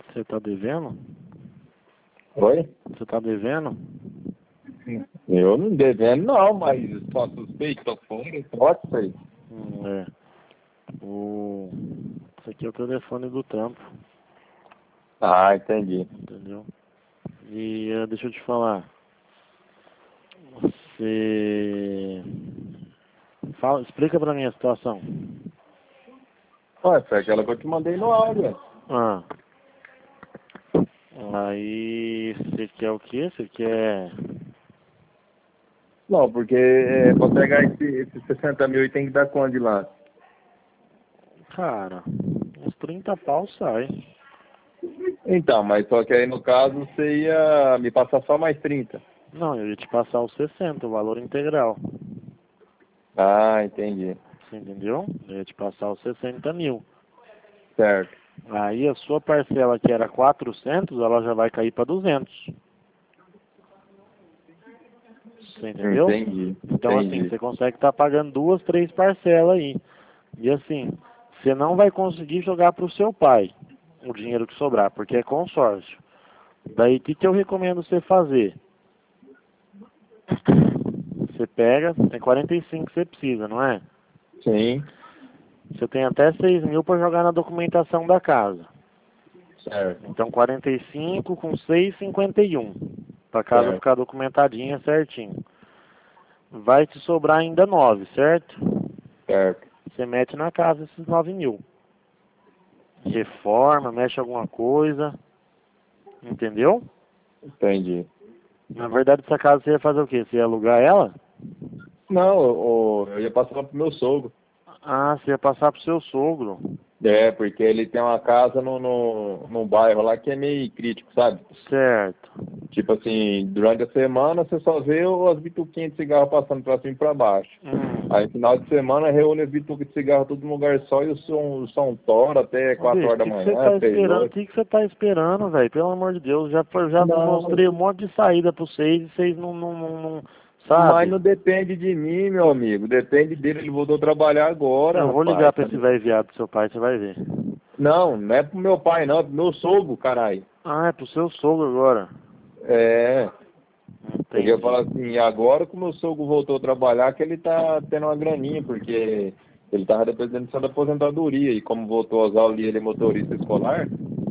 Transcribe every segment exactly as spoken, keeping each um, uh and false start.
Você tá devendo? Oi? Você tá devendo? Eu não devendo não, mas só suspeito, tô fora, pode ser. Hum, é. O... Esse aqui é o telefone do trampo, Ah, entendi. entendeu? E eh, deixa eu te falar. Você... Fala, explica pra mim a situação. Ué, foi aquela que eu te mandei no áudio. Ah. Aí você quer o quê? Você quer... Não, porque é, pra pegar esse, esses sessenta mil aí tem que dar quanto de lá? Cara, uns trinta pau sai. Então, mas só que aí no caso você ia me passar só mais trinta. Não, eu ia te passar os sessenta, o valor integral. Ah, entendi. Você entendeu? Eu ia te passar os sessenta mil. Certo. Aí a sua parcela, que era quatrocentos, ela já vai cair para duzentos. Você entendeu? Entendi. Então, assim, Entendi. você consegue estar pagando duas, três parcelas aí. E assim, você não vai conseguir jogar para o seu pai o dinheiro que sobrar, porque é consórcio. Daí, o que, que eu recomendo você fazer? Você pega, é quarenta e cinco que você precisa, não é? Sim. Você tem até seis mil para jogar na documentação da casa. Certo. Então, quarenta e cinco com seis, cinquenta e um. Para a casa Certo. ficar documentadinha certinho. Vai te sobrar ainda nove, certo? Certo. Você mete na casa esses nove mil. Reforma, mexe alguma coisa. Entendeu? Entendi. Na verdade, essa casa você ia fazer o quê? Você ia alugar ela? Não, eu, eu ia passar pro meu sogro. Ah, você ia passar pro seu sogro. É, porque ele tem uma casa no, no, num bairro lá que é meio crítico, sabe? Certo. Tipo assim, durante a semana você só vê as bituquinhas de cigarro passando pra cima e pra baixo. Hum. Aí final de semana reúne as bitucas de cigarro tudo num lugar só e o som, o som tora até Ô, quatro bicho, horas o da que, que você manhã, tá três esperando? O horas. que, que você tá esperando, velho? Pelo amor de Deus, já, foi- já Não, mostrei um monte de saída pra vocês e vocês não, não, não, não- mas sabe? não depende de mim, meu amigo. Depende dele, ele voltou a trabalhar agora, Eu vou ligar rapaz. pra esse velho viado do seu pai, você vai ver. Não, não é pro meu pai não, é pro meu sogro, caralho. Ah, é pro seu sogro agora. É. Porque eu Entendi. falo assim, agora que o meu sogro voltou a trabalhar, que ele tá tendo uma graninha, porque ele tava dependendo só da aposentadoria, e como voltou às aulas e ele é motorista escolar,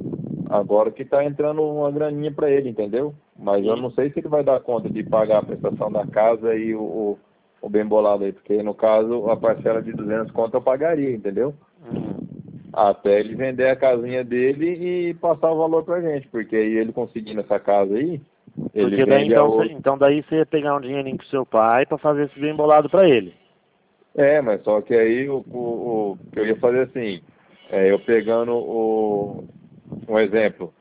agora que tá entrando uma graninha pra ele, entendeu? Mas eu E, não sei se ele vai dar conta de pagar a prestação da casa e o, o, o bem bolado aí, porque no caso a parcela de duzentos conto eu pagaria, entendeu? hum. Até ele vender a casinha dele e passar o valor pra gente, porque aí ele conseguindo essa casa aí, ele Porque daí vende a então, cê, outra. então daí você ia pegar um dinheirinho pro seu pai pra fazer esse bem bolado pra ele. É, mas só que aí o, o, o que eu ia fazer assim, é, eu pegando o, um exemplo,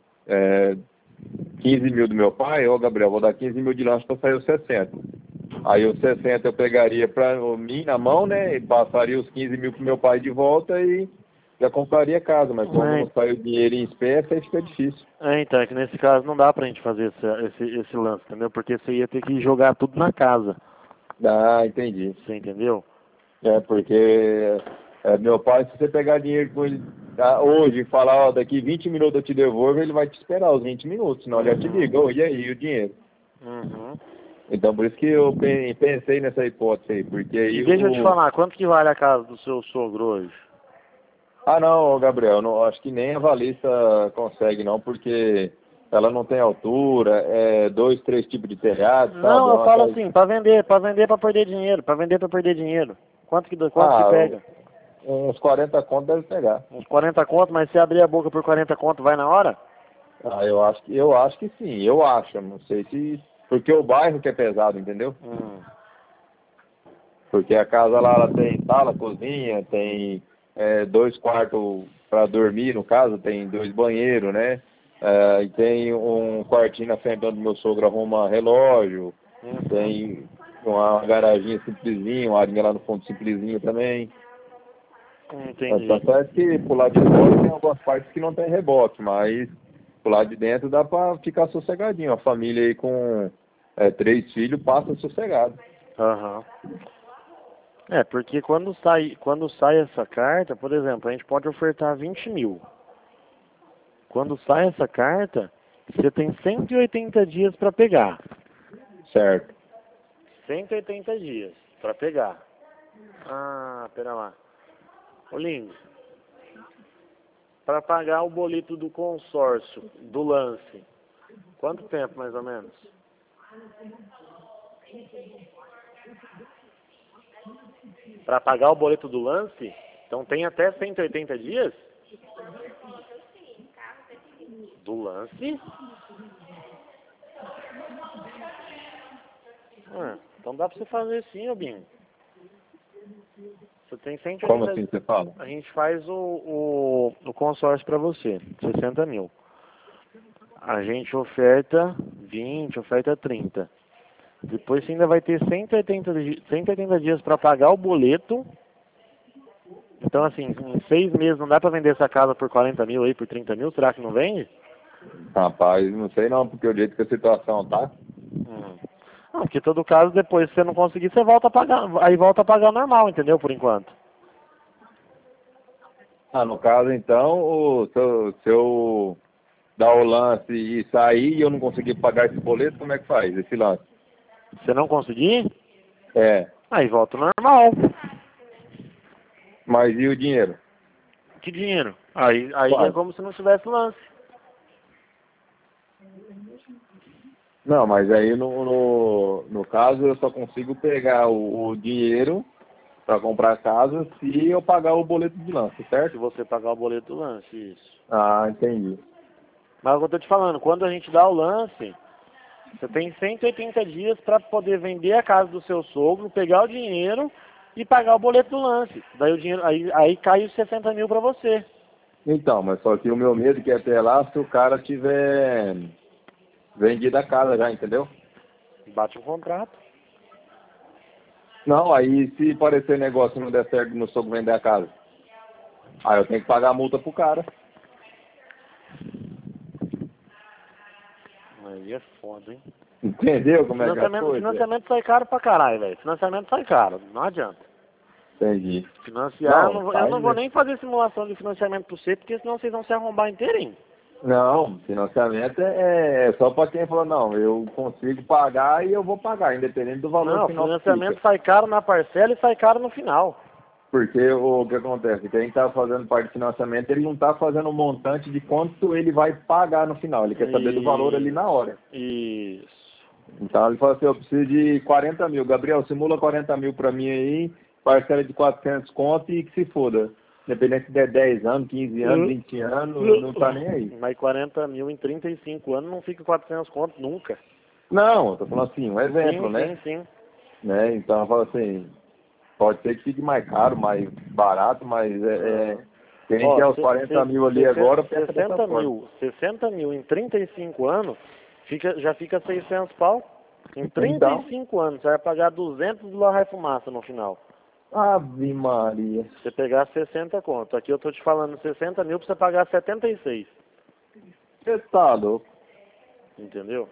é, quinze mil do meu pai, ô Gabriel, vou dar quinze mil de lanche para sair os sessenta. Aí os sessenta eu pegaria para mim na mão, né? E passaria os quinze mil pro meu pai de volta e já compraria casa, mas como É, não saiu dinheiro em espécie, aí fica difícil. é, então, é que nesse caso não dá pra gente fazer esse, esse, esse lance, entendeu? Porque você ia ter que jogar tudo na casa. Ah, entendi. Você entendeu? É, porque é, meu pai, se você pegar dinheiro com ele ah, hoje e falar, ó, daqui vinte minutos eu te devolvo, ele vai te esperar os vinte minutos, senão ele já te liga, Uhum. ô, e aí, o dinheiro? Uhum. Então, por isso que eu pe- pensei nessa hipótese aí, porque E aí deixa eu te o... falar, quanto que vale a casa do seu sogro hoje? Ah, não, Gabriel, não, acho que nem a valista consegue, não, porque ela não tem altura, é dois, três tipos de telhado, Não, sabe? É eu uma falo casa... assim, pra vender, pra vender pra perder dinheiro, pra vender pra perder dinheiro. Quanto que, quanto que Ah, pega? uns quarenta conto deve pegar. Uns quarenta conto, mas se abrir a boca por quarenta conto, vai na hora? Ah, eu acho que, eu acho que sim, eu acho, não sei se... Porque o bairro que é pesado, entendeu? Hum. Porque a casa lá ela tem sala, cozinha, tem é, dois quartos para dormir, no caso, tem dois banheiros, né? É, e tem um quartinho na frente onde meu sogro arruma relógio, Uhum. tem uma garaginha simplesinha, uma arinha lá no fundo simplesinha também. É, Entendi. tanto é que pro lado de fora tem algumas partes que não tem reboque, mas pro lado de dentro dá para ficar sossegadinho. A família aí com é, três filhos passa sossegado. Aham. É, porque quando sai, quando sai essa carta, por exemplo, a gente pode ofertar vinte mil. Quando sai essa carta, você tem cento e oitenta dias para pegar. Certo. cento e oitenta dias para pegar. Ah, pera lá. Ô, lindo. Para pagar o boleto do consórcio, do lance, quanto tempo mais ou menos? Para pagar o boleto do lance, então tem até cento e oitenta dias? Do lance? Ah, então dá para você fazer sim, Obinho. Você tem cento e oitenta. Como assim você fala? A gente faz o, o, o consórcio para você, sessenta mil. A gente oferta vinte, oferta trinta. Depois você ainda vai ter cento e oitenta, cento e oitenta dias para pagar o boleto. Então, assim, em seis meses não dá para vender essa casa por quarenta mil aí, por trinta mil? Será que não vende? Rapaz, não sei não, porque o jeito que a situação tá. Hum. Não, porque todo caso, depois se você não conseguir, você volta a pagar, aí volta a pagar normal, entendeu? Por enquanto. Ah, no caso então, o, se, eu, se eu dar o lance e sair e eu não conseguir pagar esse boleto, como é que faz esse lance? Se não conseguir, É, aí volta ao normal. mas e o dinheiro? Que dinheiro? Aí, aí é Quase. como se não tivesse lance. Não, mas aí no, no, no caso eu só consigo pegar o, o dinheiro para comprar a casa se eu pagar o boleto de lance, Se certo? você pagar o boleto do lance, isso. Ah, entendi. Mas é o que eu tô te falando, quando a gente dá o lance, você tem cento e oitenta dias para poder vender a casa do seu sogro, pegar o dinheiro e pagar o boleto do lance. Daí o dinheiro, aí, aí cai os sessenta mil para você. Então, mas só que o meu medo que é até lá se o cara tiver vendido a casa já, entendeu? Bate um contrato. Não, aí se parecer negócio e não der certo no sogro vender a casa, aí eu tenho que pagar a multa pro cara. Aí é foda, hein? Entendeu como é que é a Financiamento, coisa? financiamento sai caro pra caralho, velho. Financiamento sai caro, não adianta. Entendi. Financiar, eu Não, não, vou- eu sai, não vou né? nem fazer simulação de financiamento pra você, porque senão vocês vão se arrombar inteirinho. Não, financiamento é, é só para quem falou, não, eu consigo pagar e eu vou pagar, independente do valor Não, final que fica. financiamento sai caro na parcela e sai caro no final. Porque o que acontece? Quem está fazendo parte do financiamento, ele não está fazendo um montante de quanto ele vai pagar no final, ele quer saber do valor ali na hora. Isso. Então ele fala assim, eu preciso de quarenta mil. Gabriel, simula quarenta mil para mim aí, parcela de quatrocentos conto e que se foda. Independente se der dez anos, quinze anos, vinte anos, não tá nem aí. Mas quarenta mil em trinta e cinco anos não fica quatrocentos contos nunca. Não, eu tô falando assim, um exemplo, Sim, né? sim, sim. né? Então eu falo assim, pode ser que fique mais caro, mais barato, mas é, é, quem Ó, quer os se- quarenta se- mil ali sessenta agora, pensa dessa sessenta forma. mil, sessenta mil em trinta e cinco anos, fica, já fica seiscentos pau. Em trinta e Então, cinco anos, você vai pagar duzentos do Larrai Fumaça no final. Ave Maria. Você pegar sessenta conto. Aqui eu tô te falando sessenta mil pra você pagar setenta e seis. Você tá louco. Entendeu?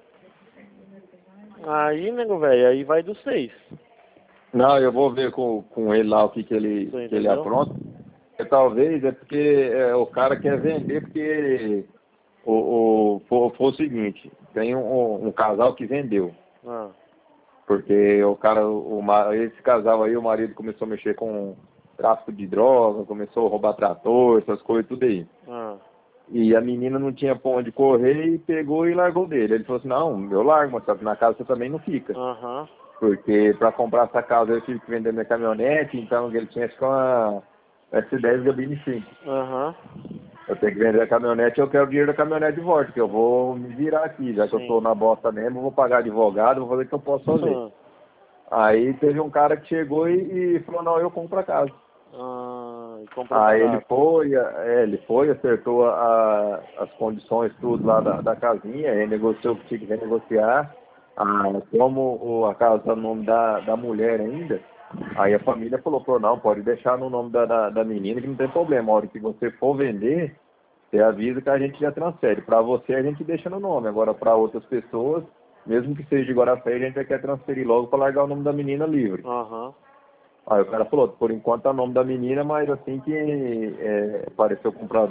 Aí, nego, velho, aí vai dos seis. Não, eu vou ver com, com ele lá o que, que, ele, Você que ele entendeu? apronta. E talvez é porque é, o cara quer vender, porque o, o, foi, foi o seguinte, tem um, um casal que vendeu. Ah, Porque o cara, o, ma- esse casal aí, o marido começou a mexer com tráfico de droga, começou a roubar trator, essas coisas, tudo aí. ah, E a menina não tinha pra onde correr e pegou e largou dele. Ele falou assim, não, eu largo, mas só que na casa você também não fica. aham. Porque para comprar essa casa eu tive que vender minha caminhonete, então ele tinha acho que uma S dez Gabine cinco. Aham. Eu tenho que vender a caminhonete e eu quero o dinheiro da caminhonete de volta, que eu vou me virar aqui, já que eu Sim. tô na bosta mesmo, eu vou pagar advogado, vou fazer o que eu posso fazer. Aí teve um cara que chegou e, e falou, não, eu compro a casa. Ah, e comprou Aí ele barato. foi, é, ele foi, acertou a, as condições tudo lá da, da casinha, renegociou o que tinha que renegociar. Ah, como o, a casa está no nome da, da mulher ainda, aí a família falou, pô, não, pode deixar no nome da, da, da menina que não tem problema. A hora que você for vender, você avisa que a gente já transfere. Para você a gente deixa no nome, agora para outras pessoas, mesmo que seja de Guarapé, a gente já quer transferir logo para largar o nome da menina livre. Aham. Aí o cara falou, por enquanto é o nome da menina, mas assim que é, apareceu o comprador,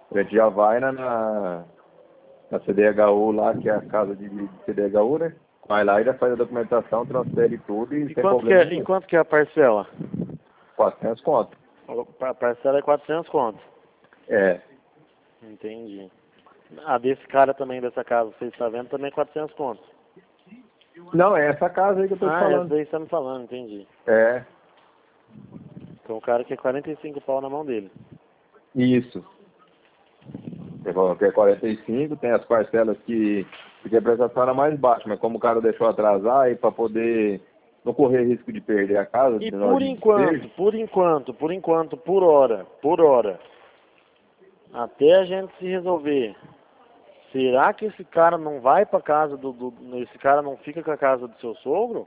A gente já vai na, na, na C D H U lá, que é a casa de, de C D H U, né? Vai lá e já faz a documentação, transfere tudo e, E sem quanto que problema é, e nenhum. quanto que é a parcela? quatrocentos conto. A parcela é quatrocentos contos. É. Entendi. A desse cara também, dessa casa, você está vendo, também é quatrocentos contos. Não, é essa casa aí que eu tô te Ah, essa falando. daí você tá me falando, entendi. É, Então o cara quer quarenta e cinco pau na mão dele. isso. Você falou que é quarenta e cinco, tem as parcelas que, que a prestação era mais baixa, mas como o cara deixou atrasar aí para poder não correr risco de perder a casa, E de nós por de enquanto, despejo. por enquanto, por enquanto, por hora, por hora, até a gente se resolver, será que esse cara não vai pra casa do, do... Esse cara não fica com a casa do seu sogro?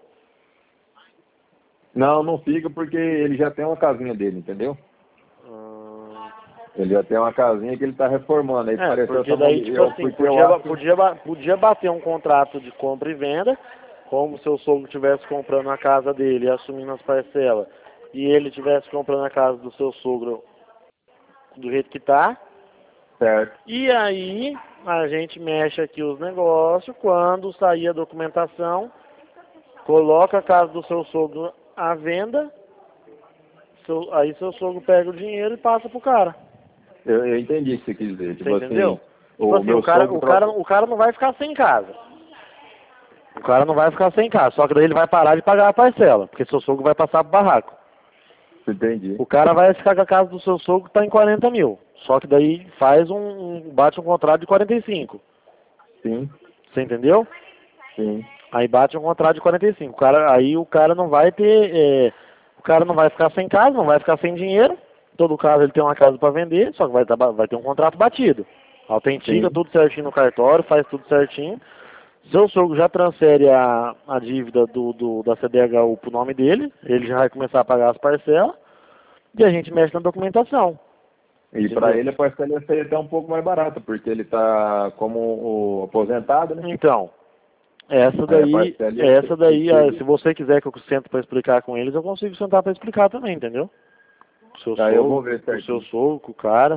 Não, não fica porque ele já tem uma casinha dele, entendeu? Hum, Ele já tem uma casinha que ele tá reformando. Aí é, pareceu porque essa daí, mulher, tipo eu, assim, porque eu podia, ba- acho. podia, ba- podia bater um contrato de compra e venda, como se o sogro estivesse comprando a casa dele e assumindo as parcelas, e ele estivesse comprando a casa do seu sogro do jeito que tá. Certo. E aí a gente mexe aqui os negócios, quando sair a documentação, coloca a casa do seu sogro à venda, seu- aí seu sogro pega o dinheiro e passa pro cara. Eu, eu entendi o que você quis dizer. Você Tipo entendeu? assim, Tipo o assim, o meu cara, sogro o cara, troca. o cara não vai ficar sem casa. O cara não vai ficar sem casa, só que daí ele vai parar de pagar a parcela, porque seu sogro vai passar pro barraco. Entendi. O cara vai ficar com a casa do seu sogro que tá em quarenta mil. Só que daí faz um, um- bate um contrato de quarenta e cinco. Sim, Você entendeu? sim. Aí bate um contrato de quarenta e cinco. O cara, aí o cara não vai ter. É, o cara não vai ficar sem casa, não vai ficar sem dinheiro. Em todo caso ele tem uma casa para vender, só que vai, tá- vai ter um contrato batido. Autentica Sim. tudo certinho no cartório, faz tudo certinho. Seu sogro já transfere a, a dívida do, do, da C D H U pro nome dele, ele já vai começar a pagar as parcelas e a gente mexe na documentação. E para Entendeu? ele a parcela ia ser até um pouco mais barata, porque ele está como o aposentado, né? Então, essa Aí a daí, parcela ia essa ser, ia daí, ah, ser- se você quiser que eu sente para explicar com eles, eu consigo sentar para explicar também, entendeu? Com o seu Aí eu vou sogro, ver com o seu certinho. sogro, com o cara,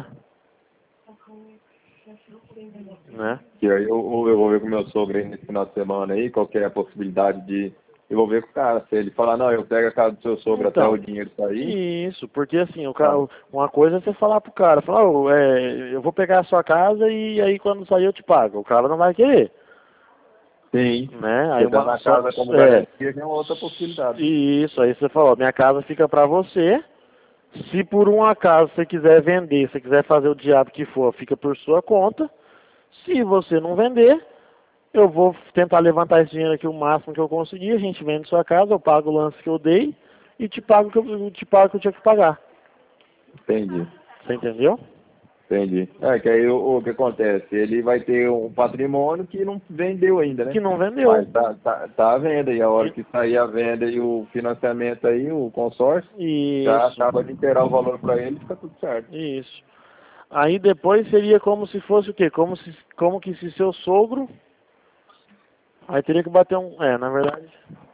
né? Que aí eu, eu vou ver com o meu sogro aí nesse final de semana aí, qual que é a possibilidade de. Eu vou ver com o cara. Se ele falar, não, eu pego a casa do seu sogro até o Então, dinheiro sair. isso, porque assim, o cara, Ah, uma coisa é você falar pro cara, falar, "Ô, é, eu vou pegar a sua casa e aí quando sair eu te pago. O cara não vai querer, sim. né? Aí Você tá uma, na só, casa como é, garantia, que é uma outra possibilidade. isso, aí você falou, minha casa fica pra você. Se por um acaso você quiser vender, se quiser fazer o diabo que for, fica por sua conta. Se você não vender, eu vou tentar levantar esse dinheiro aqui o máximo que eu conseguir, a gente vende sua casa, eu pago o lance que eu dei e te pago o que eu, te pago o que eu tinha que pagar. Entendi. Você entendeu? Entendi. É, que aí o, o que acontece? Ele vai ter um patrimônio que não vendeu ainda, né? Que não vendeu. Mas tá, tá, tá à venda, e a hora E- que sair a venda e o financiamento aí, o consórcio, já Isso, acaba de inteirar o valor para ele e fica tudo certo. isso. Aí depois seria como se fosse o quê? Como, se, como que se seu sogro... Aí teria que bater um... É, na verdade...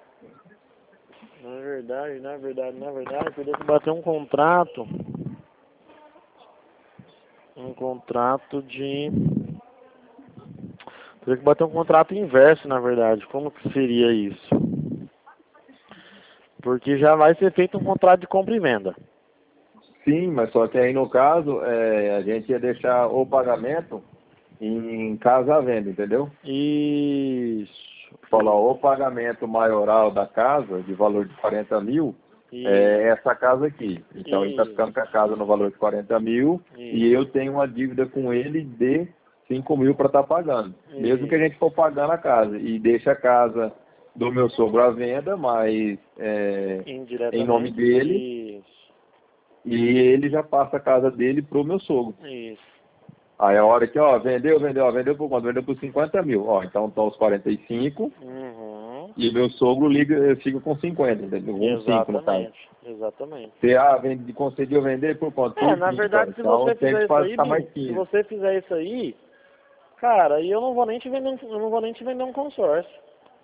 Na verdade, na verdade, na verdade, teria que bater um contrato... Um contrato de... Teria que bater um contrato inverso, na verdade. Como que seria isso? Porque já vai ser feito um contrato de compra e venda. Sim, mas só que aí no caso, é, a gente ia deixar o pagamento em casa à venda, entendeu? Isso. Falar o pagamento maioral da casa, de valor de quarenta mil, é Isso. essa casa aqui. Então ele está ficando com a casa no valor de quarenta mil e Isso. eu tenho uma dívida com ele de cinco mil para estar pagando. Mesmo que a Isso. gente for pagando a casa e deixa a casa do meu sogro à venda, mas é, em nome Indiretamente. dele, Isso. e ele já passa a casa dele pro meu sogro. Isso. Aí a hora que, ó, vendeu, vendeu, ó, vendeu por quanto? Vendeu por cinquenta mil. Ó, então estão os quarenta e cinco Uhum. e meu sogro liga, fica com cinquenta, entendeu? Um cinco no caso. Exatamente. Exatamente. Você, ah, vende, concedeu vender por quanto? É, Por na quinze, ó. verdade, se Então você tem fizer que isso aí, passar mais Binho, se quinze. você fizer isso aí, cara, aí eu não vou nem te vender um, eu não vou nem te vender um consórcio.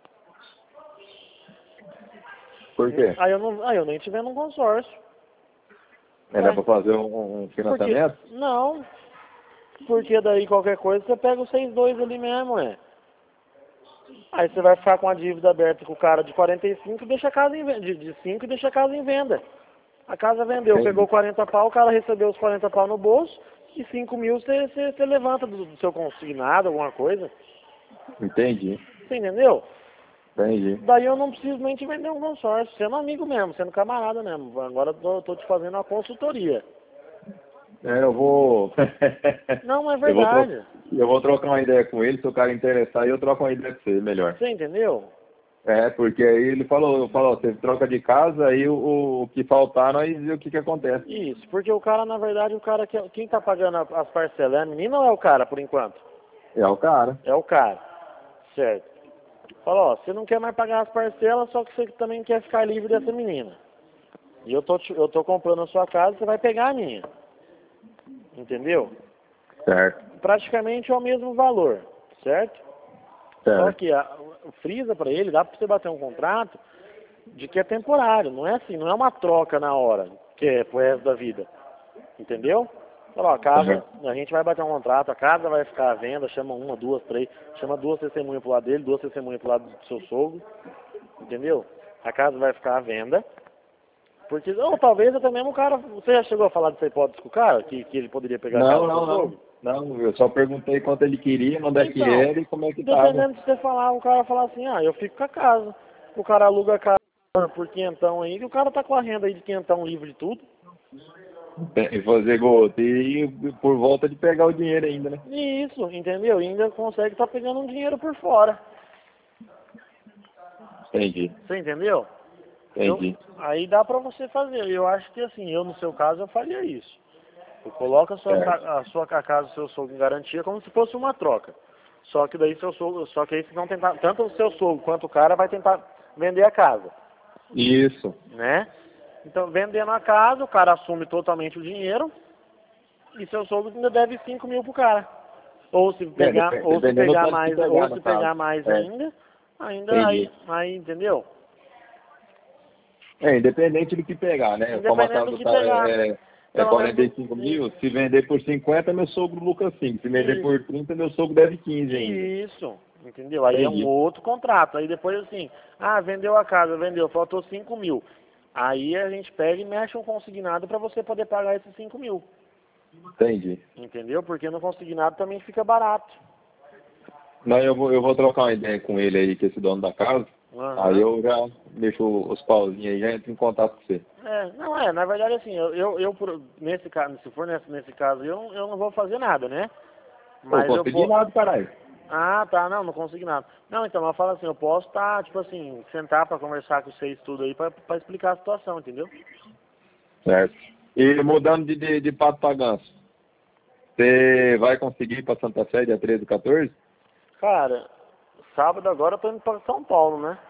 Por quê? Aí eu não, aí eu nem te vendo um consórcio. Era Ué, para fazer um, um porque, financiamento? não, Porque daí qualquer coisa você pega os seis dois ali mesmo, é. Aí você vai ficar com a dívida aberta com o cara de quarenta e cinco, deixa a casa em venda, de, de cinco e deixa a casa em venda. A casa vendeu, Entendi. pegou quarenta pau, o cara recebeu os quarenta pau no bolso e cinco mil você, você, você levanta do, do seu consignado, alguma coisa. Entendi. Você entendeu? Entendi. Daí eu não preciso nem te vender um consórcio, sendo amigo mesmo, sendo camarada mesmo. Agora eu tô, tô te fazendo uma consultoria. É, eu vou. Não, é eu, vou tro... verdade. eu vou trocar uma ideia com ele, se o cara interessar, eu troco uma ideia com você, melhor. Você entendeu? É, porque aí ele falou, falou, você troca de casa, aí o, o que faltar, nós vemos o que que acontece. Isso, porque o cara, na verdade, o cara que quem tá pagando a- as parcelas é a menina ou é o cara, por enquanto? É o cara. É o cara, certo. Fala, ó, você não quer mais pagar as parcelas, só que você também quer ficar livre dessa menina. E eu tô, te- eu tô comprando a sua casa, você vai pegar a minha. Entendeu? Certo. Praticamente é o mesmo valor, certo? Só Certo. que a, o frisa para ele, dá para você bater um contrato de que é temporário, não é assim, não é uma troca na hora, que é pro resto da vida. Entendeu? Fala, ó, a casa, a gente vai bater um contrato, a casa vai ficar à venda, chama uma, duas, três, chama duas testemunhas pro lado dele, duas testemunhas pro lado do seu sogro, entendeu? A casa vai ficar à venda, porque, ou talvez até mesmo o cara, você já chegou a falar dessa hipótese com o cara, que, que ele poderia pegar a casa Não, do seu não, não. sogro? Não, eu só perguntei quanto ele queria, onde é que Então, era e como é que tava. dependendo de você falar, o cara falar assim, ah, eu fico com a casa, o cara aluga a casa por quinhentão aí, e o cara tá com a renda aí de quinhentão livre de tudo. E fazer gol. E por volta de pegar o dinheiro ainda, né? E isso, entendeu? E ainda consegue estar pegando um dinheiro por fora. Entendi. Você entendeu? Entendi. Eu, aí dá pra você fazer. Eu acho que assim, eu no seu caso eu faria isso. Eu coloco a sua, Certo. ca- a sua a casa do seu sogro em garantia como se fosse uma troca. Só que daí seu sogro, só que aí vocês vão tentar, tanto o seu sogro quanto o cara vai tentar vender a casa, Isso. né? Então vendendo a casa, o cara assume totalmente o dinheiro e seu sogro ainda deve cinco mil pro cara. Ou se É, pegar, dep- ou se dependendo do pegar tanto que mais, pegar, ou no se caso. pegar mais É, ainda, ainda aí, entendi. aí, entendeu? É, independente do que pegar, né? Como a Independente casa do do que cara pegar. é, é Pelo quarenta e menos cinco mil, isso. se vender por cinquenta, meu sogro lucra cinco. Se vender Isso. por trinta, meu sogro deve quinze ainda. Isso, entendeu? Aí é um Entendi. outro contrato. Aí depois assim, ah, vendeu a casa, vendeu, faltou cinco mil. Aí a gente pega e mexe um consignado para você poder pagar esses cinco mil. Entendi. Entendeu? Porque no consignado também fica barato. Não, eu vou, eu vou trocar uma ideia com ele aí, que é esse dono da casa. Aí Aham. eu já deixo os pauzinhos aí, já entro em contato com você. É, não é, na verdade assim, eu, eu, eu por- nesse caso, se for nesse, nesse caso, eu, eu não vou fazer nada, né? Pô, Mas eu consegui posso. nada, caralho. Ah, tá, não, não consigo nada. Não, então, eu falo assim, eu posso tá, tipo assim, sentar pra conversar com vocês tudo aí pra, pra explicar a situação, entendeu? Certo. E mudando de, de, de pato pra ganso, você vai conseguir ir pra Santa Fé dia treze e quatorze? Cara, sábado agora eu tô indo pra São Paulo, né?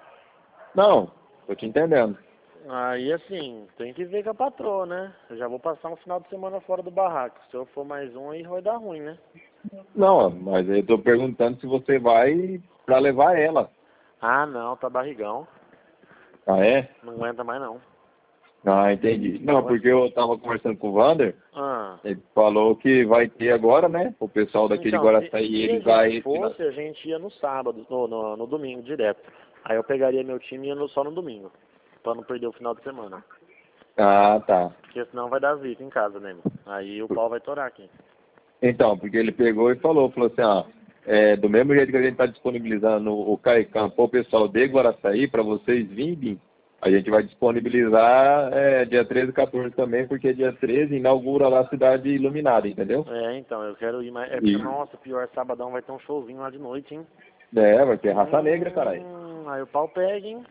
Não, tô te entendendo. Aí assim, tem que ver com a patroa, né? Eu já vou passar um final de semana fora do barraco. Se eu for mais um aí vai dar ruim, né? Não, mas eu tô perguntando se você vai pra levar ela. Ah não, tá barrigão. Ah, é? Não aguenta mais não. Ah, entendi. Não, porque eu tava conversando com o Vander, Ah. ele falou que vai ter agora, né? O pessoal daqui de Então, se, Guaraçaí, se a ele gente vai... fosse, a gente ia no sábado, no, no, no domingo, direto. Aí eu pegaria meu time e ia no, só no domingo, pra não perder o final de semana. Ah, tá. Porque senão vai dar zica em casa, né? Aí o pau vai torar aqui. Então, porque ele pegou e falou, falou assim, ó, é, do mesmo jeito que a gente está disponibilizando o Caicam para o pessoal de Guaraçaí, para vocês virem, a gente vai disponibilizar é, dia treze e quatorze também, porque dia treze inaugura lá a cidade iluminada, entendeu? É, então, eu quero ir mais... É porque, E, nossa, pior, sabadão vai ter um showzinho lá de noite, hein? é, vai ter raça Hum, negra, caralho. aí o pau pega, hein?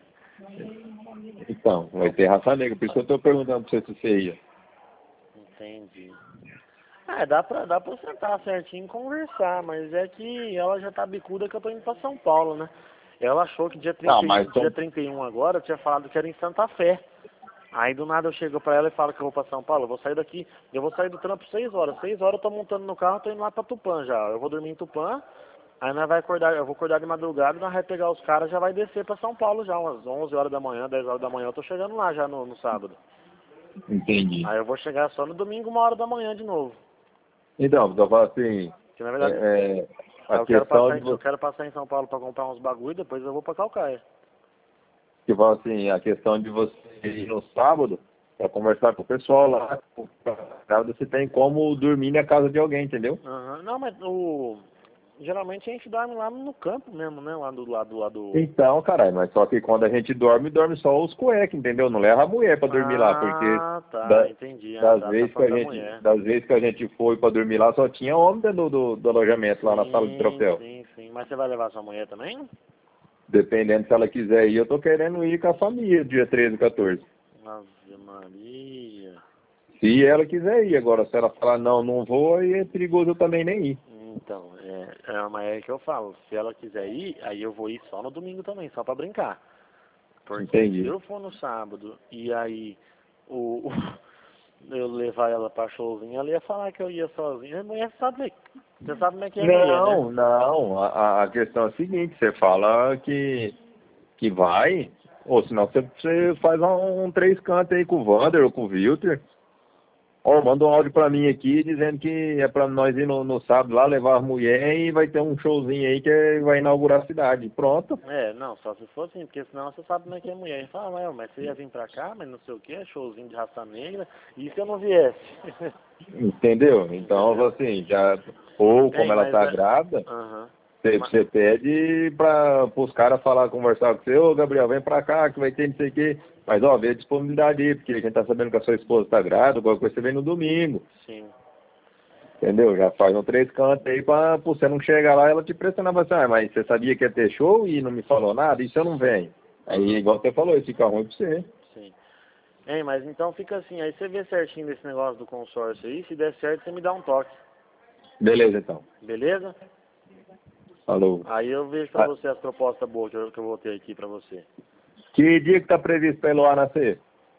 Então, vai ter raça negra, por isso que eu estou perguntando para você se você ia. Entendi. Ah, dá pra, dá pra sentar certinho e conversar, mas é que ela já tá bicuda que eu tô indo pra São Paulo, né? Ela achou que dia Ah, trinta e um, mas dia então, trinta e um agora eu tinha falado que era em Santa Fé. Aí do nada eu chego pra ela e falo que eu vou pra São Paulo, eu vou sair daqui, eu vou sair do trampo seis horas. seis horas eu tô montando no carro, tô indo lá pra Tupã já. Eu vou dormir em Tupã, aí nós vai acordar, eu vou acordar de madrugada, nós vai pegar os caras já vai descer pra São Paulo já, umas onze horas da manhã, dez horas da manhã, eu tô chegando lá já no, no sábado. entendi. Aí eu vou chegar só no domingo, uma hora da manhã de novo. Então, eu falo assim, Que na verdade, é, é, a eu, quero questão passar de em, eu você, quero passar em São Paulo para comprar uns bagulho, depois eu vou para Calcaia. que fala assim, a questão de você ir no sábado para conversar com o pessoal lá, pra- você tem como dormir na casa de alguém, entendeu? Uhum. Não, mas o... geralmente a gente dorme lá no campo mesmo, né? Lá do lado lá do... Então, caralho, mas só que quando a gente dorme, dorme só os cuecas, entendeu? Não leva a mulher pra dormir lá, porque Ah, tá, da- entendi. Ah, das tá, tá vezes que a falando da gente, mulher. das vezes que a gente foi pra dormir lá, só tinha homem dentro do, do, do alojamento lá na sala de Sim, troféu. sim, sim. Mas você vai levar sua mulher também? Dependendo se ela quiser ir, eu tô querendo ir com a família, dia treze e quatorze. Ave Maria. Se ela quiser ir, agora se ela falar não, não vou, aí é perigoso eu também nem ir. Então, é, é uma é que eu falo, se ela quiser ir, aí eu vou ir só no domingo também, só pra brincar. Porque se Entendi. eu for no sábado e aí o, o- eu levar ela pra showzinho, ela ia falar que eu ia sozinho. A mulher sabe, você sabe como é que é mulher, né? Não, não. A, a questão é a seguinte, você fala que, que vai, ou senão você, você faz um, um três cantos aí com o Vander ou com o Wilter. Ó, manda um áudio pra mim aqui dizendo que é pra nós ir no, no sábado lá levar a mulher e vai ter um showzinho aí que é- vai inaugurar a cidade. Pronto. É, não, só se for assim, porque senão você sabe como é que é mulher. Fala, ah, mas você ia vir pra cá, mas não sei o que, showzinho de raça negra, e se eu não viesse? Entendeu? Então, Entendeu? assim, já. Ou como Hein, ela mas tá é. grávida, Aham. você, Ma- você pede para os caras falar, conversar com você, ô Gabriel, vem pra cá que vai ter não sei o quê. Mas ó, vê a disponibilidade aí, porque a gente tá sabendo que a sua esposa tá grávida, alguma coisa você vem no domingo. Sim. Entendeu? Já faz um três cantos aí pra, pra você não chegar lá e ela te pressionar assim, ah, mas você sabia que ia ter show e não me falou nada, e se eu não venho? Aí, igual você falou, isso fica ruim pra você. Sim. Hein, mas então fica assim, aí você vê certinho desse negócio do consórcio aí, se der certo você me dá um toque, Beleza, então. beleza? Falou. Aí eu vejo pra Ah, você as propostas boas que eu, que eu vou ter aqui pra você. que dia que tá previsto pra Eloá nascer?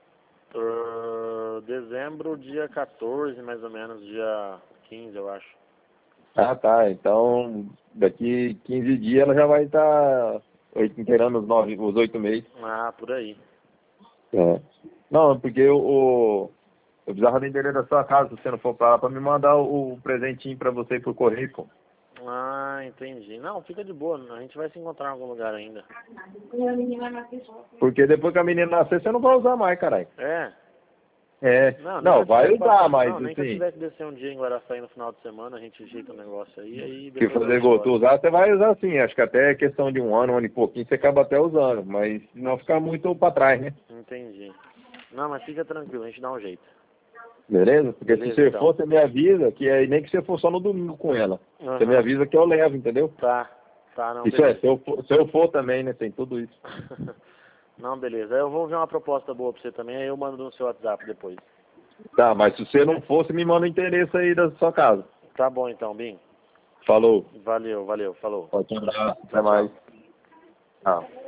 Uh, dezembro, dia quatorze, mais ou menos, dia quinze, eu acho. Ah, tá. Então, daqui quinze dias ela já vai estar inteirando os nove, os oito meses. Ah, por aí. É. Não, porque o, o- eu precisava do endereço da sua casa, se você não for pra lá, pra me mandar o, o presentinho pra você por correio, pô. Ah, entendi. Não, fica de boa, a gente vai se encontrar em algum lugar ainda. Porque depois que a menina nascer, você não vai usar mais, caralho. É? É. Não, nem que Não, eu vai tivesse usar, passando, mas não, nem que eu assim, tivesse que descer um dia em Guaraçá no final de semana, a gente ajeita o negócio aí, aí que depois eu fazer vou embora. gosto usar, você vai usar sim. Acho que até é questão de um ano, um ano e pouquinho, você acaba até usando. Mas não ficar muito pra trás, né? Entendi. Não, mas fica tranquilo, a gente dá um jeito. Beleza? Porque Beleza, se você então. for, você me avisa, que aí nem que você for só no domingo com ela. Você me Aham. avisa que eu levo, entendeu? Tá, tá, não, Isso é, beleza. se eu for, se eu for também, né? Tem tudo isso. Não, beleza. Eu vou ver uma proposta boa pra você também, aí eu mando no seu WhatsApp depois. Tá, mas se você não for, você me manda o endereço aí da sua casa. Tá bom então, Bim. Falou. Valeu, valeu, falou. Forte abraço. Até Tchau, mais. tchau. Tchau.